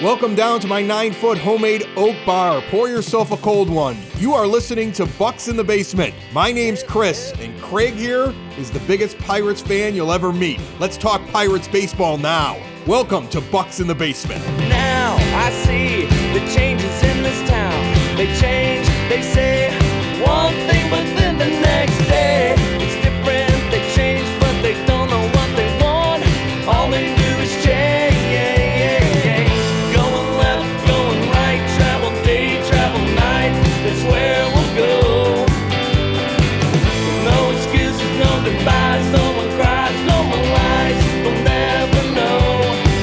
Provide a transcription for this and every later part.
Welcome down to my 9-foot homemade oak bar. Pour yourself a cold one. You are listening to Bucks in the Basement. My name's Chris, and Craig here is the biggest Pirates fan you'll ever meet. Let's talk Pirates baseball now. Welcome to Bucks in the Basement. Now I see the changes in this town. They change, they say one thing, but then the next day it's different. They change, but they don't know what they want. All they do is change. Going left, going right, travel day, travel night. That's where we'll go. No excuses, no goodbyes, no one cries, no more lies. We'll never know.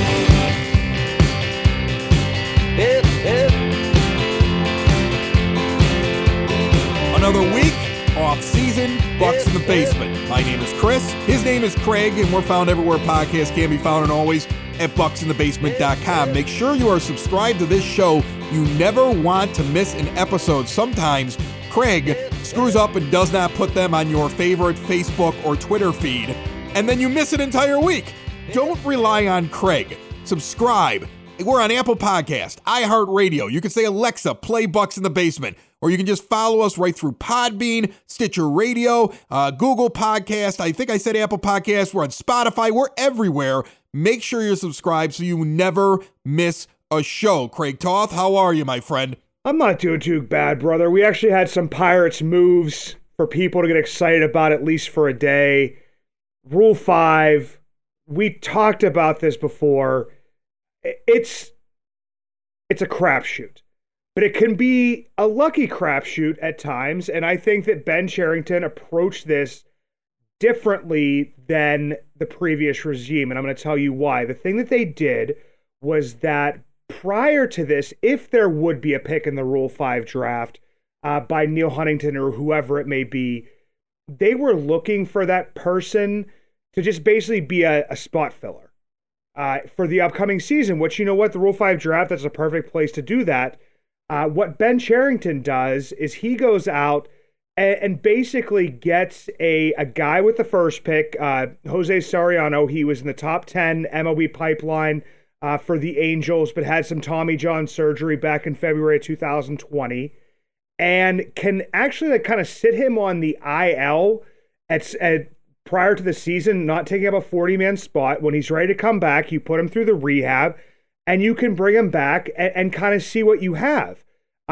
Another week, off-season, Bucks in the Basement. My name is Chris, his name is Craig, and we're found everywhere podcasts can be found, and always at bucksinthebasement.com. Make sure you are subscribed to this show. You never want to miss an episode. Sometimes Craig screws up and does not put them on your favorite Facebook or Twitter feed, and then you miss an entire week. Don't rely on Craig. Subscribe. We're on Apple Podcast, iHeartRadio. You can say, Alexa, play Bucks in the Basement. Or you can just follow us right through Podbean, Stitcher Radio, Google Podcast. I think I said Apple Podcast. We're on Spotify. We're everywhere. Make sure you're subscribed so you never miss a show. Craig Toth, how are you, my friend? I'm not doing too bad, brother. We actually had some Pirates moves for people to get excited about, at least for a day. Rule 5, we talked about this before. It's a crapshoot. But it can be a lucky crapshoot at times, and I think that Ben Cherington approached this differently than the previous regime, and I'm going to tell you why. The thing that they did was that prior to this, if there would be a pick in the Rule 5 draft by Neil Huntington or whoever it may be, they were looking for that person to just basically be a spot filler for the upcoming season, which, you know what, the Rule 5 draft, that's a perfect place to do that. What Ben Cherington does is he goes out and basically gets a guy with the first pick, Jose Soriano. He was in the top 10 MLB pipeline for the Angels, but had some Tommy John surgery back in February 2020, and can actually kind of sit him on the IL at prior to the season, not taking up a 40-man spot. When he's ready to come back, you put him through the rehab, and you can bring him back and kind of see what you have.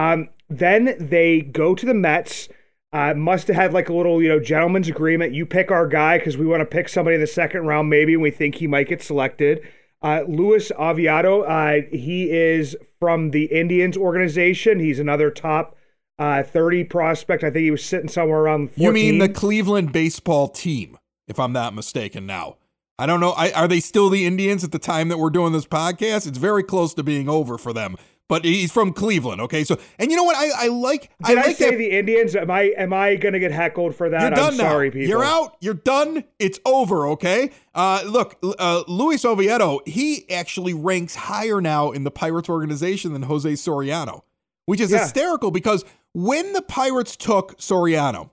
Then they go to the Mets. Must have had like a little, gentleman's agreement. You pick our guy because we want to pick somebody in the second round maybe, and we think he might get selected. Luis Aviado, he is from the Indians organization. He's another top 30 prospect. I think he was sitting somewhere around 14. You mean the Cleveland baseball team, if I'm not mistaken now. I don't know. Are they still the Indians at the time that we're doing this podcast? It's very close to being over for them. But he's from Cleveland, okay? So, and you know what? I like. Did I say that. The Indians? Am I going to get heckled for that? You're done I'm sorry, now. people. You're out. You're done. It's over, okay? Look, Luis Oviedo, he actually ranks higher now in the Pirates organization than Jose Soriano, which is hysterical because when the Pirates took Soriano,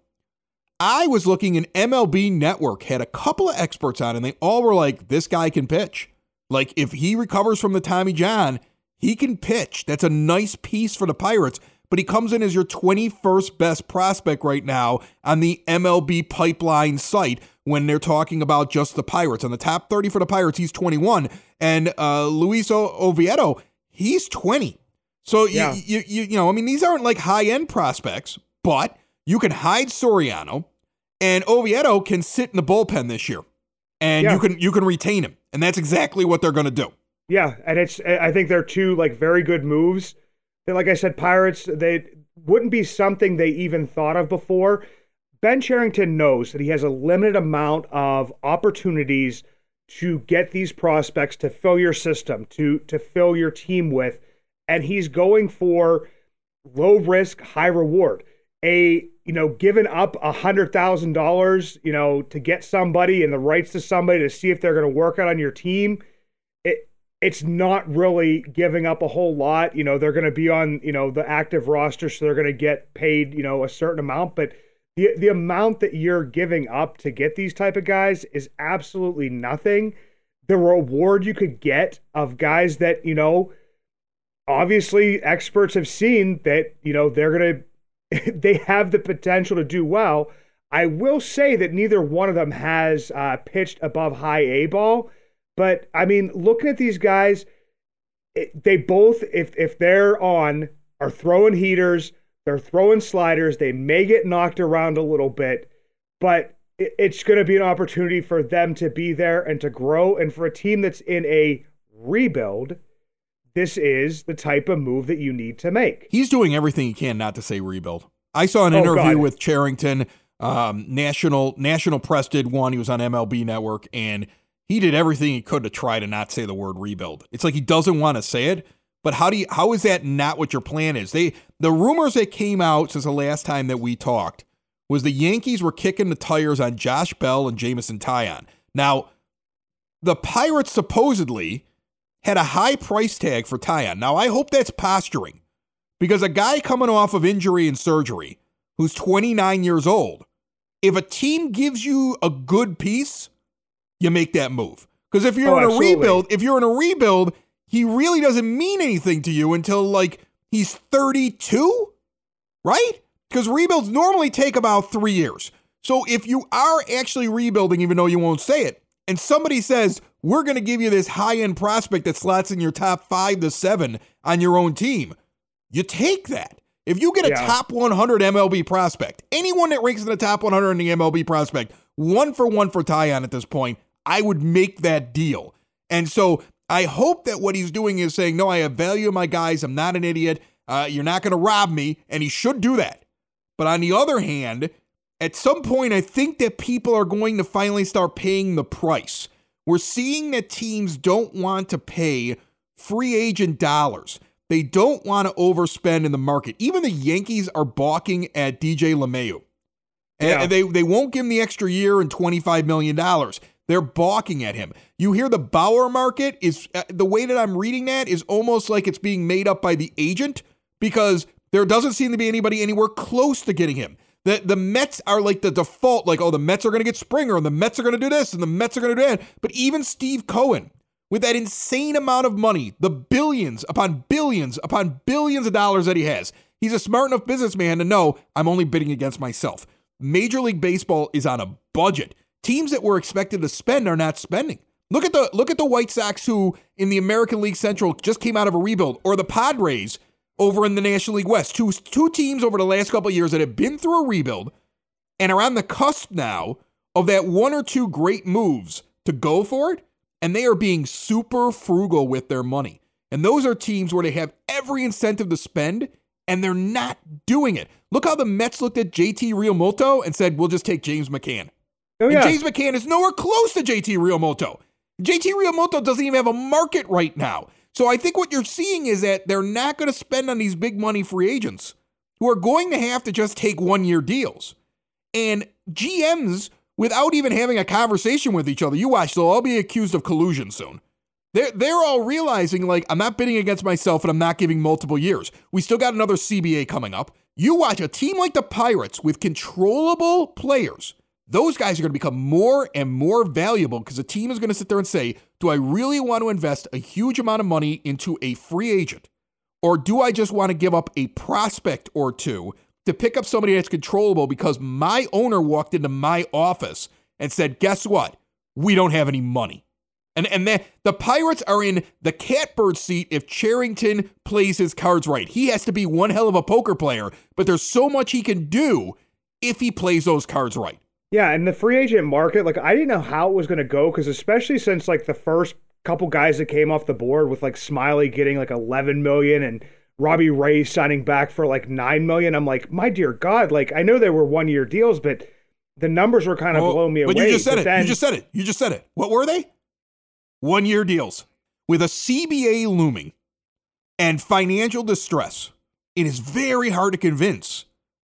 I was looking, and MLB Network had a couple of experts on, and they all were like, this guy can pitch. Like, if he recovers from the Tommy John, he can pitch. That's a nice piece for the Pirates, but he comes in as your 21st best prospect right now on the MLB pipeline site when they're talking about just the Pirates. On the top 30 for the Pirates, he's 21, and Luis Oviedo, he's 20. So, these aren't like high-end prospects, but you can hide Soriano, and Oviedo can sit in the bullpen this year, and you can retain him, and that's exactly what they're going to do. Yeah, and I think they're two very good moves. That, like I said, Pirates, they wouldn't be something they even thought of before. Ben Cherington knows that he has a limited amount of opportunities to get these prospects to fill your system, to fill your team with, and he's going for low risk, high reward. Giving up $100,000, to get somebody and the rights to somebody to see if they're going to work out on your team. It's not really giving up a whole lot. They're going to be on, the active roster, so they're going to get paid, a certain amount. But the amount that you're giving up to get these type of guys is absolutely nothing. The reward you could get of guys that, obviously experts have seen that, they have the potential to do well. I will say that neither one of them has pitched above high A ball. But, I mean, looking at these guys, they both, if they're on, are throwing heaters, they're throwing sliders. They may get knocked around a little bit, but it's going to be an opportunity for them to be there and to grow. And for a team that's in a rebuild, this is the type of move that you need to make. He's doing everything he can not to say rebuild. I saw an interview with Charrington. National Press did one. He was on MLB Network, and he did everything he could to try to not say the word rebuild. It's like he doesn't want to say it, but how is that not what your plan is? The rumors that came out since the last time that we talked was the Yankees were kicking the tires on Josh Bell and Jameson Taillon. Now, the Pirates supposedly had a high price tag for Taillon. Now, I hope that's posturing, because a guy coming off of injury and surgery who's 29 years old, if a team gives you a good piece, you make that move. Because if you're in a rebuild, he really doesn't mean anything to you until like he's 32, right? Because rebuilds normally take about 3 years. So if you are actually rebuilding, even though you won't say it, and somebody says, we're going to give you this high-end prospect that slots in your top 5 to 7 on your own team, you take that. If you get a top 100 MLB prospect, anyone that ranks in the top 100 in the MLB prospect, 1-for-1 for Taillon at this point, I would make that deal. And so I hope that what he's doing is saying, no, I have value in my guys. I'm not an idiot. You're not going to rob me. And he should do that. But on the other hand, at some point, I think that people are going to finally start paying the price. We're seeing that teams don't want to pay free agent dollars. They don't want to overspend in the market. Even the Yankees are balking at DJ LeMahieu. And they won't give him the extra year and $25 million. They're balking at him. You hear the Bauer market is, the way that I'm reading that is almost like it's being made up by the agent, because there doesn't seem to be anybody anywhere close to getting him. The Mets are like the default, like, oh, the Mets are going to get Springer, and the Mets are going to do this, and the Mets are going to do that. But even Steve Cohen, with that insane amount of money, the billions upon billions upon billions of dollars that he has, he's a smart enough businessman to know, I'm only bidding against myself. Major League Baseball is on a budget. Teams that were expected to spend are not spending. Look at the White Sox, who in the American League Central just came out of a rebuild, or the Padres over in the National League West. Two teams over the last couple of years that have been through a rebuild and are on the cusp now of that one or two great moves to go for it. And they are being super frugal with their money. And those are teams where they have every incentive to spend, and they're not doing it. Look how the Mets looked at JT Realmuto and said, we'll just take James McCann. Oh, yeah. And James McCann is nowhere close to JT Realmuto. JT Realmuto doesn't even have a market right now. So I think what you're seeing is that they're not going to spend on these big money free agents who are going to have to just take 1-year deals. And GMs, without even having a conversation with each other, you watch, they'll all be accused of collusion soon. They're all realizing, like, I'm not bidding against myself and I'm not giving multiple years. We still got another CBA coming up. You watch a team like the Pirates with controllable players. Those guys are going to become more and more valuable because the team is going to sit there and say, do I really want to invest a huge amount of money into a free agent? Or do I just want to give up a prospect or two to pick up somebody that's controllable because my owner walked into my office and said, guess what? We don't have any money. And the Pirates are in the catbird seat if Charrington plays his cards right. He has to be one hell of a poker player, but there's so much he can do if he plays those cards right. Yeah, and the free agent market, like, I didn't know how it was going to go, because especially since, like, the first couple guys that came off the board with, like, Smiley getting, like, $11 million and Robbie Ray signing back for, like, $9 million, I'm like, my dear God, like, I know they were 1-year deals, but the numbers were kind of blowing me away. But you just said it. You just said it. What were they? 1-year deals. With a CBA looming and financial distress, it is very hard to convince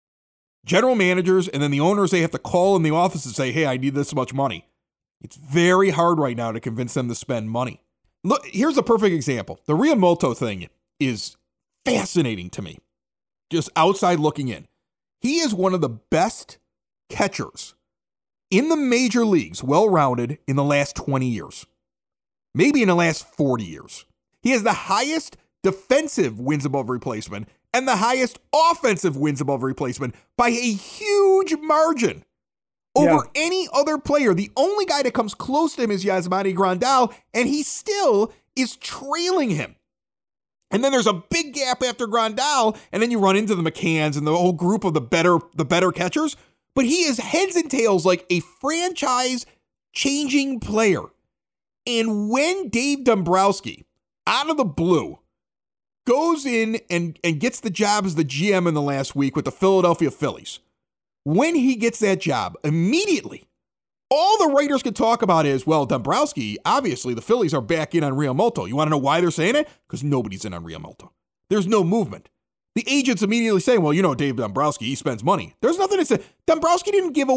general managers, and then the owners, they have to call in the office and say, hey, I need this much money. It's very hard right now to convince them to spend money. Look, here's a perfect example. The Realmuto thing is fascinating to me, just outside looking in. He is one of the best catchers in the major leagues, well-rounded, in the last 20 years. Maybe in the last 40 years. He has the highest defensive wins above replacement and the highest offensive wins above replacement by a huge margin over any other player. The only guy that comes close to him is Yasmani Grandal, and he still is trailing him. And then there's a big gap after Grandal, and then you run into the McCanns and the whole group of the better catchers. But he is heads and tails like a franchise-changing player. And when Dave Dombrowski, out of the blue, goes in and gets the job as the GM in the last week with the Philadelphia Phillies, when he gets that job, immediately, all the writers could talk about is, well, Dombrowski, obviously the Phillies are back in on Realmuto. You want to know why they're saying it? Because nobody's in on Realmuto. There's no movement. The agents immediately saying, well, Dave Dombrowski, he spends money. There's nothing to say. Dombrowski he gave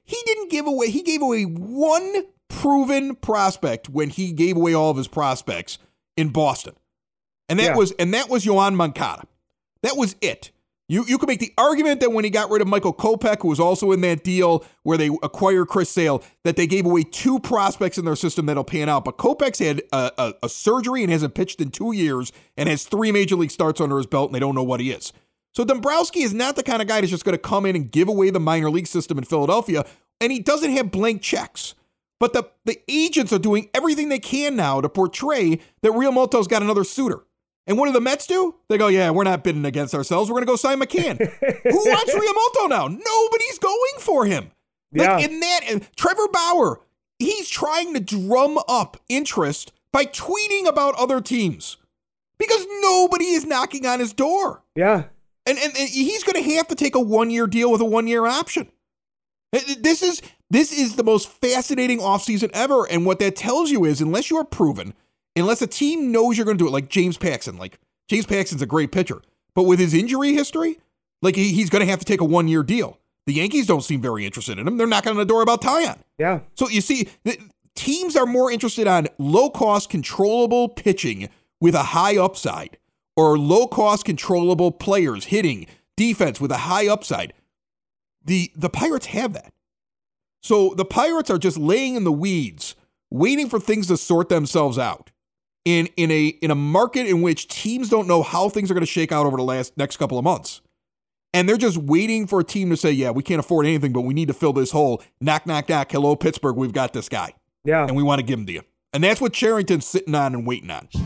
away one proven prospect when he gave away all of his prospects in Boston. And that was Yoan Moncada. That was it. You could make the argument that when he got rid of Michael Kopech, who was also in that deal where they acquired Chris Sale, that they gave away two prospects in their system that'll pan out. But Kopech's had a surgery and hasn't pitched in 2 years and has 3 major league starts under his belt, and they don't know what he is. So Dombrowski is not the kind of guy that's just going to come in and give away the minor league system in Philadelphia, and he doesn't have blank checks. But the agents are doing everything they can now to portray that Realmuto's got another suitor. And what do the Mets do? They go, yeah, we're not bidding against ourselves. We're going to go sign McCann. Who wants Realmuto now? Nobody's going for him. And Trevor Bauer, he's trying to drum up interest by tweeting about other teams because nobody is knocking on his door. Yeah. And he's going to have to take a 1-year deal with a 1-year option. This is the most fascinating offseason ever. And what that tells you is, unless you are proven, unless a team knows you're going to do it, like James Paxton. Like, James Paxton's a great pitcher. But with his injury history, like, he's going to have to take a 1-year deal. The Yankees don't seem very interested in him. They're knocking on the door about Taillon. Yeah. So you see, teams are more interested on low-cost, controllable pitching with a high upside, or low-cost, controllable players hitting defense with a high upside. The Pirates have that. So the Pirates are just laying in the weeds, waiting for things to sort themselves out. In a market in which teams don't know how things are going to shake out over the next couple of months. And they're just waiting for a team to say, yeah, we can't afford anything, but we need to fill this hole. Knock, knock, knock. Hello, Pittsburgh. We've got this guy. Yeah. And we want to give him to you. And that's what Cherington's sitting on and waiting on.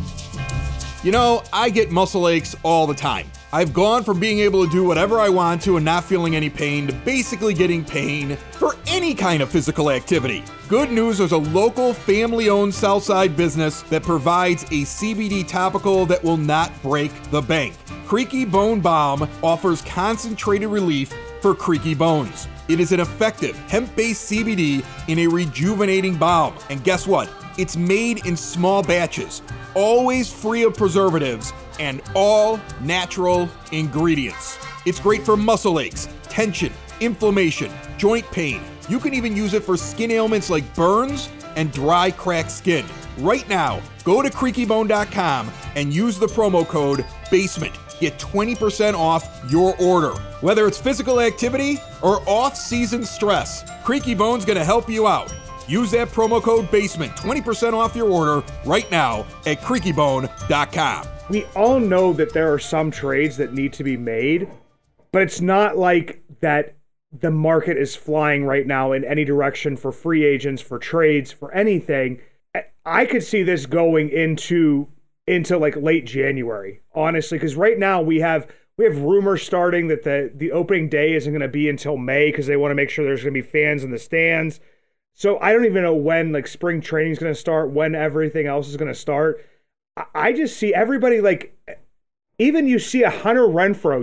I get muscle aches all the time. I've gone from being able to do whatever I want to and not feeling any pain to basically getting pain for any kind of physical activity. Good news, there's a local family-owned Southside business that provides a CBD topical that will not break the bank. Creaky Bone Balm offers concentrated relief for creaky bones. It is an effective hemp-based CBD in a rejuvenating balm. And guess what? It's made in small batches, always free of preservatives, and all natural ingredients. It's great for muscle aches, tension, inflammation, joint pain. You can even use it for skin ailments like burns and dry, cracked skin. Right now, go to creakybone.com and use the promo code BASEMENT. Get 20% off your order. Whether it's physical activity or off-season stress, Creaky Bone's gonna help you out. Use that promo code BASEMENT, 20% off your order right now at creakybone.com. We all know that there are some trades that need to be made, but it's not like that the market is flying right now in any direction for free agents, for trades, for anything. I could see this going into like late January, honestly, because right now we have rumors starting that the opening day isn't going to be until May because they want to make sure there's going to be fans in the stands. So I don't even know when like spring training is going to start, when everything else is going to start. I just see everybody like, even you see a Hunter Renfroe,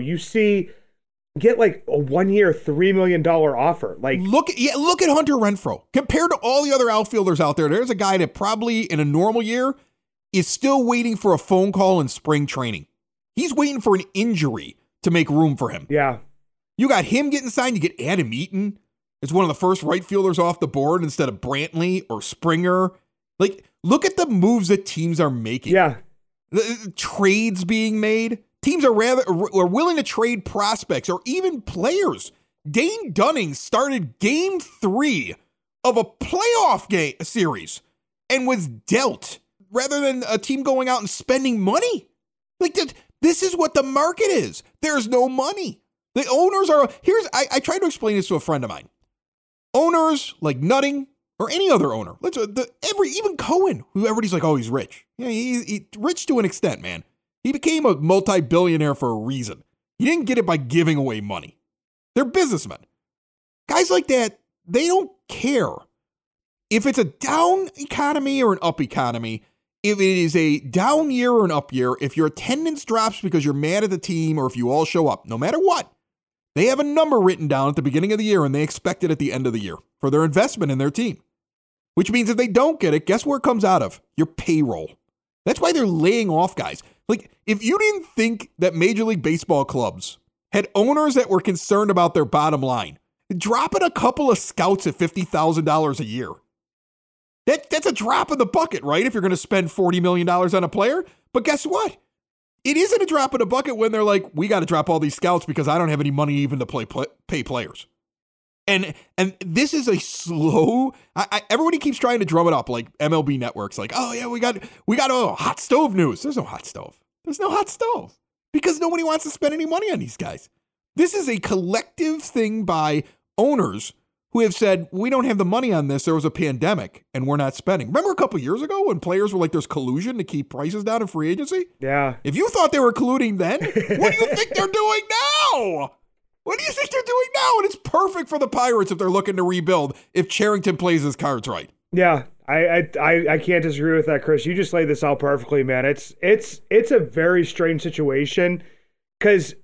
get like a 1-year, $3 million offer. Like look at Hunter Renfroe compared to all the other outfielders out there. There's a guy that probably in a normal year is still waiting for a phone call in spring training. He's waiting for an injury to make room for him. Yeah. You got him getting signed. You get Adam Eaton as one of the first right fielders off the board instead of Brantley or Springer. Like, look at the moves that teams are making. Yeah. The trades being made. Teams are willing to trade prospects or even players. Dane Dunning started game 3 of a playoff series and was dealt rather than a team going out and spending money. Like, this is what the market is. There's no money. The owners are, I tried to explain this to a friend of mine. Owners like Nutting or any other owner, even Cohen, who everybody's like, oh, he's rich. Yeah, he's rich to an extent, man. He became a multi-billionaire for a reason. He didn't get it by giving away money. They're businessmen. Guys like that, they don't care if it's a down economy or an up economy. If it is a down year or an up year, if your attendance drops because you're mad at the team or if you all show up, no matter what, they have a number written down at the beginning of the year and they expect it at the end of the year for their investment in their team. Which means if they don't get it, guess where it comes out of? Your payroll. That's why they're laying off guys. Like, if you didn't think that Major League Baseball clubs had owners that were concerned about their bottom line, dropping a couple of scouts at $50,000 a year, that's a drop in the bucket, right? If you're going to spend $40 million on a player. But guess what? It isn't a drop in the bucket when they're like, we got to drop all these scouts because I don't have any money even to pay players. And this is a slow. Everybody keeps trying to drum it up, like MLB Network's like, oh yeah, we got hot stove news. There's no hot stove. There's no hot stove because nobody wants to spend any money on these guys. This is a collective thing by owners who have said, we don't have the money on this. There was a pandemic and we're not spending. Remember a couple years ago when players were like, there's collusion to keep prices down in free agency? Yeah. If you thought they were colluding then, what do you think they're doing now? What do you think they're doing now? And it's perfect for the Pirates if they're looking to rebuild, if Cherington plays his cards right. Yeah, I can't disagree with that, Chris. You just laid this out perfectly, man. It's a very strange situation because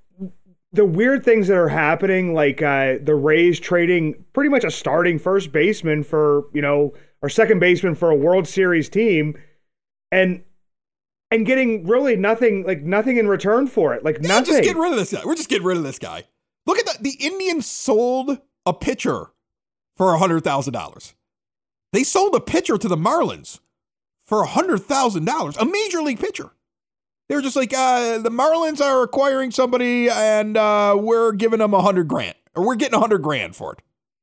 the weird things that are happening, like the Rays trading pretty much a starting first baseman for, or second baseman for a World Series team, and getting really nothing in return for it. Like nothing. Just get rid of this guy. We're just getting rid of this guy. Look at that. The Indians sold a pitcher for $100,000. They sold a pitcher to the Marlins for $100,000, a major league pitcher. They were just like, the Marlins are acquiring somebody and we're giving them $100,000 or we're getting $100,000 for it.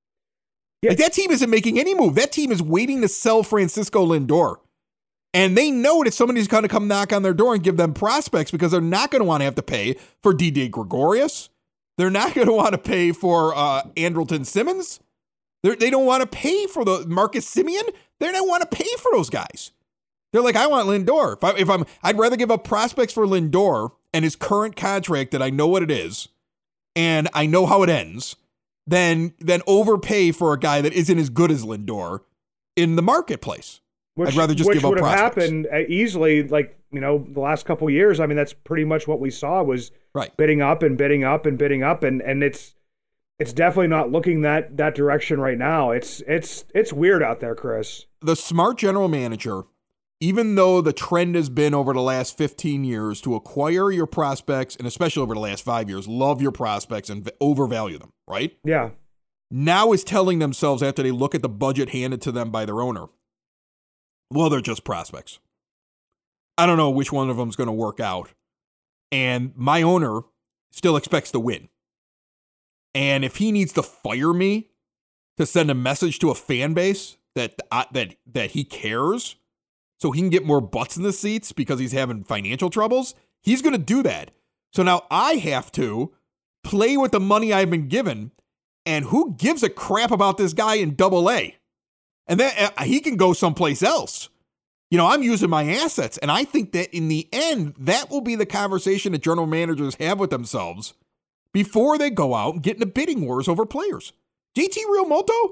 Yeah. Like that team isn't making any move. That team is waiting to sell Francisco Lindor. And they know that somebody's going to come knock on their door and give them prospects because they're not going to want to have to pay for Didi Gregorius. They're not going to want to pay for Andrelton Simmons. They don't want to pay for the Marcus Semien. They don't want to pay for those guys. They're like, I want Lindor. I'd rather give up prospects for Lindor and his current contract that I know what it is and I know how it ends than overpay for a guy that isn't as good as Lindor in the marketplace. I'd rather just give up prospects. Which would have happened easily, the last couple of years. I mean, that's pretty much what we saw was bidding up and bidding up and bidding up, and it's definitely not looking that direction right now. It's weird out there, Chris. The smart general manager, even though the trend has been over the last 15 years to acquire your prospects, and especially over the last 5 years, love your prospects and overvalue them, right? Yeah. Now is telling themselves after they look at the budget handed to them by their owner, well, they're just prospects. I don't know which one of them is going to work out. And my owner still expects to win. And if he needs to fire me to send a message to a fan base that he cares so he can get more butts in the seats because he's having financial troubles, he's going to do that. So now I have to play with the money I've been given. And who gives a crap about this guy in Double-A? And then he can go someplace else. I'm using my assets. And I think that in the end, that will be the conversation that general managers have with themselves before they go out and get into bidding wars over players. JT Realmuto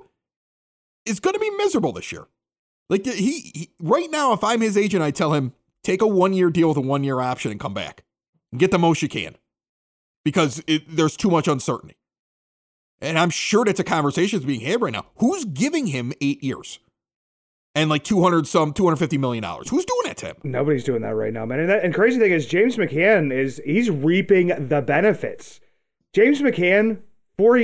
is going to be miserable this year. Like he right now, if I'm his agent, I tell him, take a 1-year deal with a 1-year option and come back and get the most you can because there's too much uncertainty. And I'm sure that's a conversation that's being had right now. Who's giving him 8 years and like $250 million? Who's doing that to him? Nobody's doing that right now, man. And crazy thing is, James McCann he's reaping the benefits. James McCann, over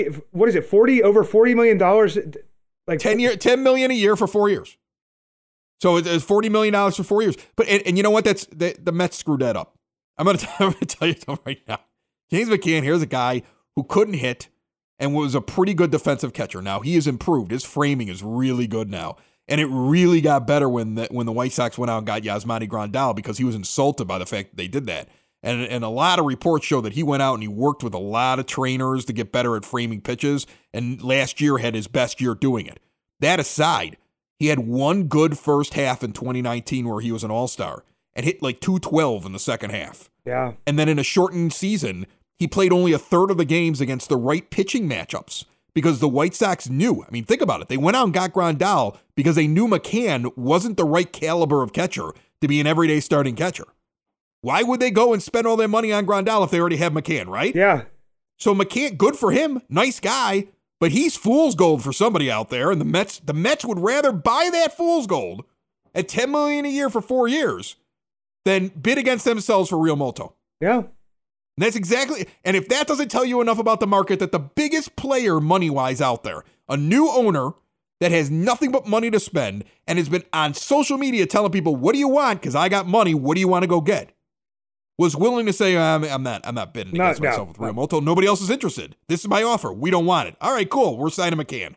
$40 million, like $10 million a year for 4 years. So it's $40 million for 4 years. But and you know what? The Mets screwed that up. I'm gonna tell you something right now. James McCann, here's a guy who couldn't hit and was a pretty good defensive catcher. Now, he has improved. His framing is really good now. And it really got better when the White Sox went out and got Yasmani Grandal because he was insulted by the fact that they did that. And a lot of reports show that he went out and he worked with a lot of trainers to get better at framing pitches, and last year had his best year doing it. That aside, he had one good first half in 2019 where he was an all-star and hit like 212 in the second half. Yeah. And then in a shortened season, he played only a third of the games against the right pitching matchups because the White Sox knew. I mean, think about it. They went out and got Grandal because they knew McCann wasn't the right caliber of catcher to be an everyday starting catcher. Why would they go and spend all their money on Grandal if they already have McCann, right? Yeah. So McCann, good for him, nice guy, but he's fool's gold for somebody out there, and the Mets would rather buy that fool's gold at $10 million a year for 4 years than bid against themselves for Real Muto. Yeah. And that's exactly, and if that doesn't tell you enough about the market, that the biggest player money-wise out there, a new owner that has nothing but money to spend and has been on social media telling people, what do you want? Because I got money, what do you want to go get? Was willing to say, I'm not bidding against myself with Real Muto. Nobody else is interested. This is my offer. We don't want it. All right, cool. We're signing McCann.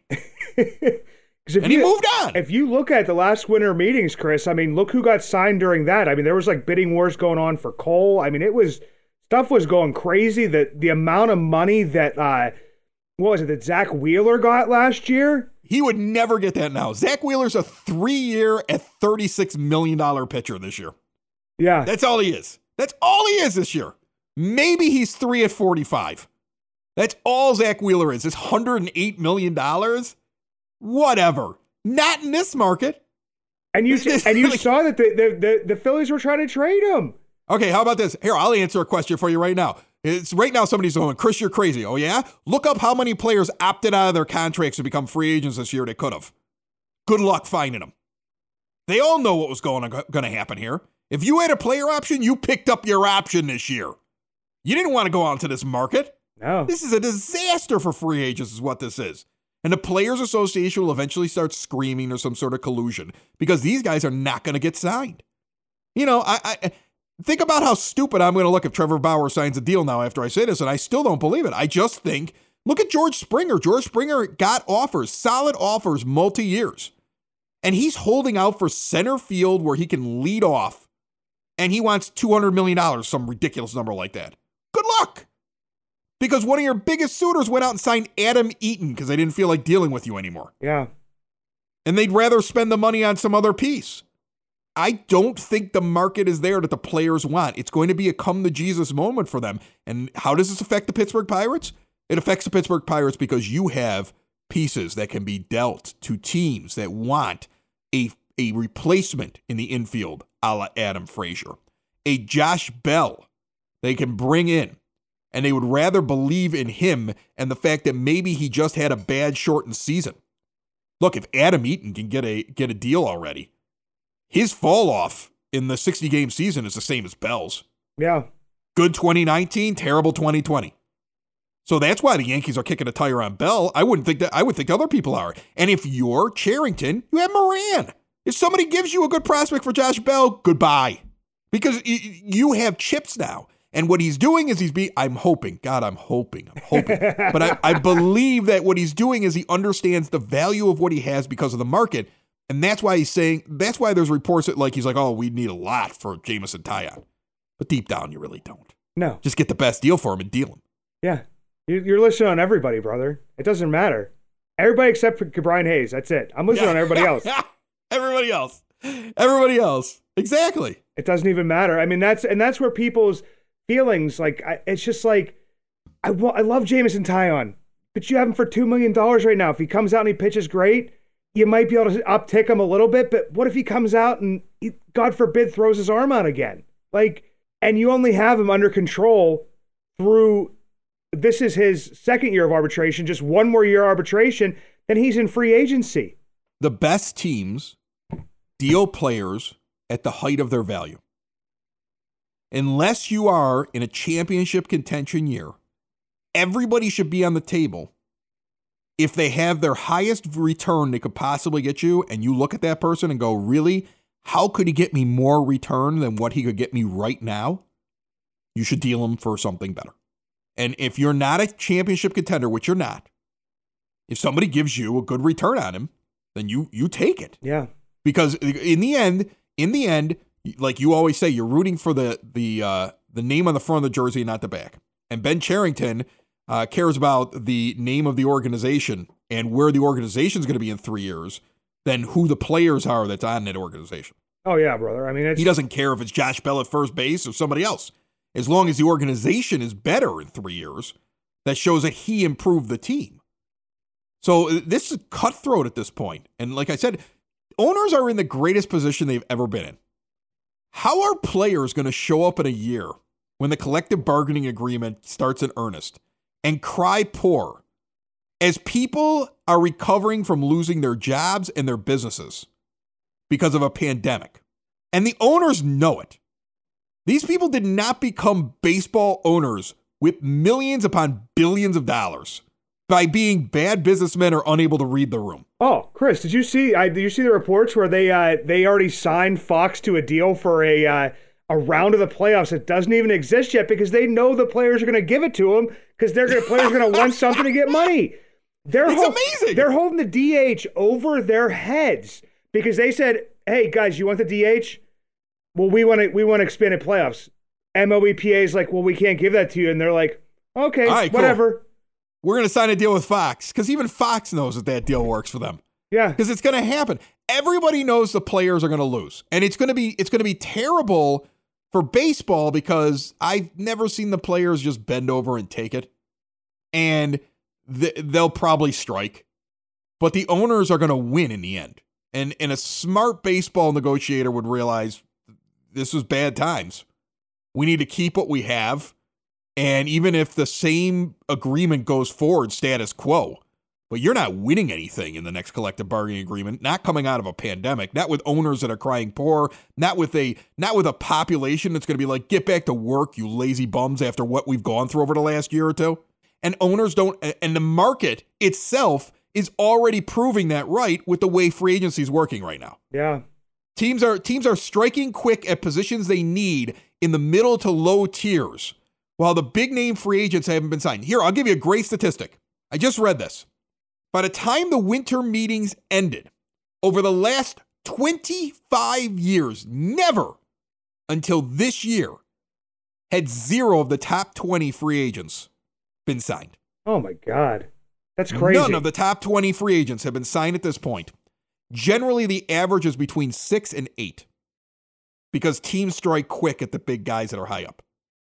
And he moved on. If you look at the last winter meetings, Chris, I mean, look who got signed during that. I mean, there was like bidding wars going on for Cole. I mean, stuff was going crazy. The amount of money that, that Zach Wheeler got last year? He would never get that now. Zach Wheeler's a 3-year at $36 million pitcher this year. Yeah. That's all he is. That's all he is this year. Maybe he's 3 at 45. That's all Zach Wheeler is. It's $108 million. Whatever. Not in this market. And you saw that the Phillies were trying to trade him. Okay, how about this? Here, I'll answer a question for you right now. Right now somebody's going, Chris, you're crazy. Oh, yeah? Look up how many players opted out of their contracts to become free agents this year they could have. Good luck finding them. They all know what was going to happen here. If you had a player option, you picked up your option this year. You didn't want to go out into this market. No. This is a disaster for free agents is what this is. And the Players Association will eventually start screaming there's some sort of collusion because these guys are not going to get signed. You know, I think about how stupid I'm going to look if Trevor Bauer signs a deal now after I say this, and I still don't believe it. I just think, look at George Springer. George Springer got offers, solid offers, multi-years. And he's holding out for center field where he can lead off. And he wants $200 million, some ridiculous number like that. Good luck. Because one of your biggest suitors went out and signed Adam Eaton because they didn't feel like dealing with you anymore. Yeah. And they'd rather spend the money on some other piece. I don't think the market is there that the players want. It's going to be a come-to-Jesus moment for them. And how does this affect the Pittsburgh Pirates? It affects the Pittsburgh Pirates because you have pieces that can be dealt to teams that want a replacement in the infield, a la Adam Frazier, a Josh Bell they can bring in, and they would rather believe in him and the fact that maybe he just had a bad shortened season. Look, if Adam Eaton can get a deal already, his fall off in the 60-game season is the same as Bell's. Yeah. Good 2019, terrible 2020. So that's why the Yankees are kicking a tire on Bell. I would think other people are. And if you're Cherington, you have Moran. If somebody gives you a good prospect for Josh Bell, goodbye. Because you have chips now. And what he's doing is I'm hoping. But I believe that what he's doing is he understands the value of what he has because of the market. And that's why that's why there's reports that he's like, oh, we need a lot for Jameson Taillon. But deep down, you really don't. No. Just get the best deal for him and deal him. Yeah. You're listening on everybody, brother. It doesn't matter. Everybody except for Brian Hayes. That's it. I'm listening on everybody else. Everybody else. Exactly. It doesn't even matter. I mean, that's where people's feelings, it's just like, I love Jameson Taillon, but you have him for $2 million right now. If he comes out and he pitches great, you might be able to uptick him a little bit, but what if he comes out and, God forbid, throws his arm out again? And you only have him under control through, this is his second year of arbitration, just one more year arbitration, then he's in free agency. The best teams deal players at the height of their value. Unless you are in a championship contention year, everybody should be on the table if they have their highest return they could possibly get you, and you look at that person and go, really, how could he get me more return than what he could get me right now? You should deal him for something better. And if you're not a championship contender, which you're not, if somebody gives you a good return on him, then you take it. Yeah. Because in the end, like you always say, you're rooting for the name on the front of the jersey, not the back. And Ben Cherington cares about the name of the organization and where the organization is going to be in 3 years than who the players are that's on that organization. Oh, yeah, brother. I mean, he doesn't care if it's Josh Bell at first base or somebody else. As long as the organization is better in 3 years, that shows that he improved the team. So this is cutthroat at this point. And like I said, owners are in the greatest position they've ever been in. How are players going to show up in a year when the collective bargaining agreement starts in earnest and cry poor as people are recovering from losing their jobs and their businesses because of a pandemic? And the owners know it. These people did not become baseball owners with millions upon billions of dollars by being bad businessmen or unable to read the room. Oh, Chris, did you see the reports where they already signed Fox to a deal for a round of the playoffs that doesn't even exist yet because they know the players are going to give it to them because players are going to want something to get money. It's amazing. They're holding the DH over their heads because they said, "Hey guys, you want the DH? Well, we want expanded playoffs." MLBPA is like, "Well, we can't give that to you," and they're like, "Okay, right, whatever." Cool. We're going to sign a deal with Fox because even Fox knows that deal works for them. Yeah, because it's going to happen. Everybody knows the players are going to lose, and it's going to be terrible for baseball because I've never seen the players just bend over and take it, and they'll probably strike, but the owners are going to win in the end. And a smart baseball negotiator would realize this was bad times. We need to keep what we have. And even if the same agreement goes forward, status quo, but you're not winning anything in the next collective bargaining agreement, not coming out of a pandemic, not with owners that are crying poor, not with a population that's going to be like, get back to work, you lazy bums, after what we've gone through over the last year or two. And owners don't, and the market itself is already proving that right with the way free agency is working right now. Yeah. Teams are striking quick at positions they need in the middle to low tiers, while the big name free agents haven't been signed. Here, I'll give you a great statistic. I just read this. By the time the winter meetings ended, over the last 25 years, never until this year had 0 of the top 20 free agents been signed. Oh my God. That's crazy. None of the top 20 free agents have been signed at this point. Generally, the average is between 6 and 8 because teams strike quick at the big guys that are high up.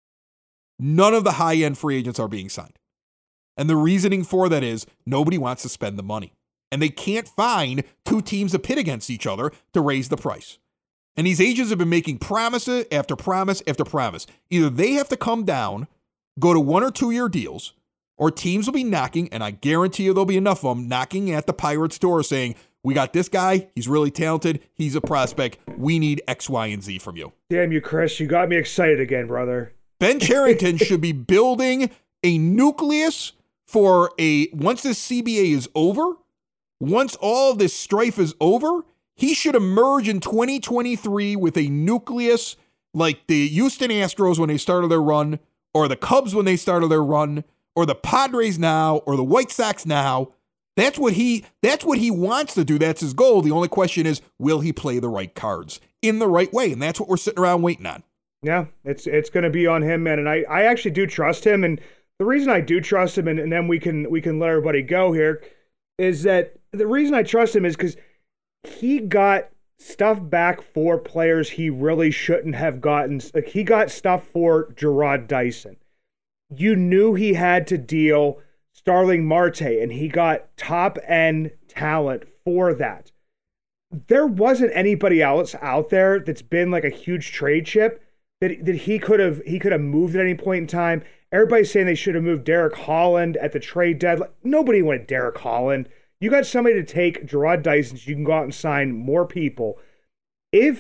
None of the high-end free agents are being signed. And the reasoning for that is nobody wants to spend the money. And they can't find 2 teams to pit against each other to raise the price. And these agents have been making promise after promise after promise. Either they have to come down, go to 1 or 2 year deals, or teams will be knocking, and I guarantee you there'll be enough of them knocking at the Pirates' door saying, we got this guy, he's really talented, he's a prospect, we need X, Y, and Z from you. Damn you, Chris, you got me excited again, brother. Ben Cherington should be building a nucleus for once this CBA is over, once all of this strife is over, he should emerge in 2023 with a nucleus like the Houston Astros when they started their run, or the Cubs when they started their run, or the Padres now, or the White Sox now. That's what he wants to do. That's his goal. The only question is, will he play the right cards in the right way? And that's what we're sitting around waiting on. Yeah, it's going to be on him, man. And I actually do trust him. And the reason I do trust him, and then we can let everybody go here, is that the reason I trust him is because he got stuff back for players he really shouldn't have gotten. Like, he got stuff for Jarrod Dyson. You knew he had to deal Starling Marte, and he got top-end talent for that. There wasn't anybody else out there that's been like a huge trade chip that he could have moved at any point in time. Everybody's saying they should have moved Derek Holland at the trade deadline. Nobody wanted Derek Holland. You got somebody to take Jarrod Dyson so you can go out and sign more people. If,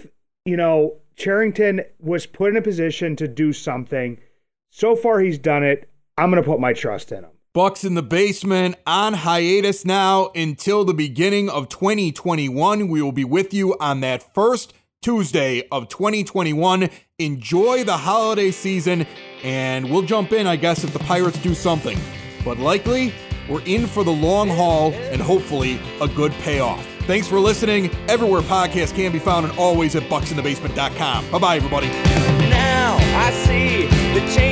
Cherington was put in a position to do something, so far he's done it. I'm going to put my trust in him. Bucks in the Basement on hiatus now until the beginning of 2021. We will be with you on that first Tuesday of 2021. Enjoy the holiday season, and we'll jump in, I guess, if the Pirates do something. But likely, we're in for the long haul and hopefully a good payoff. Thanks for listening. Everywhere podcasts can be found and always at bucksinthebasement.com. Bye-bye, everybody. Now I see the change.